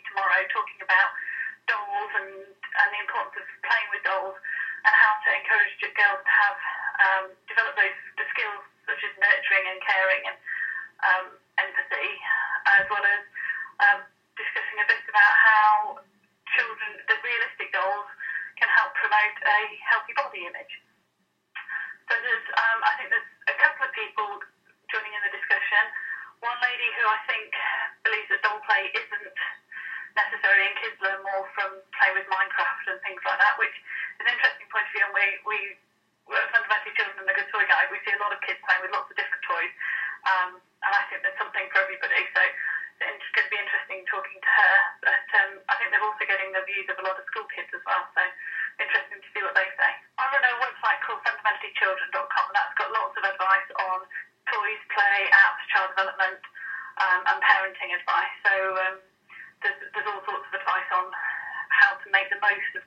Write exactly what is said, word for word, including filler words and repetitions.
tomorrow, talking about dolls and, and the importance of playing with dolls and how to encourage girls to have um, develop those the skills such as nurturing and caring and um, empathy, as well as um, discussing a bit about how children, the realistic dolls, can help promote a healthy body image. So there's, um, I think there's a couple of people joining in the discussion. One lady who I think believes that doll play isn't necessary and kids learn more from play with Minecraft and things like that, which is an interesting point of view. And we, we at Fundamentally Children and the Good Toy Guide, we see a lot of kids playing with lots of different toys, um, and I think there's something for everybody. So it's going to be interesting talking to her. But um, I think they're also getting the views of a lot of school kids as well. So interesting to see what they say. I run a website called fundamentally children dot com, and that's got lots of advice on toys, play, apps, child development, um, and parenting advice. So um, there's, there's all sorts of advice on how to make the most of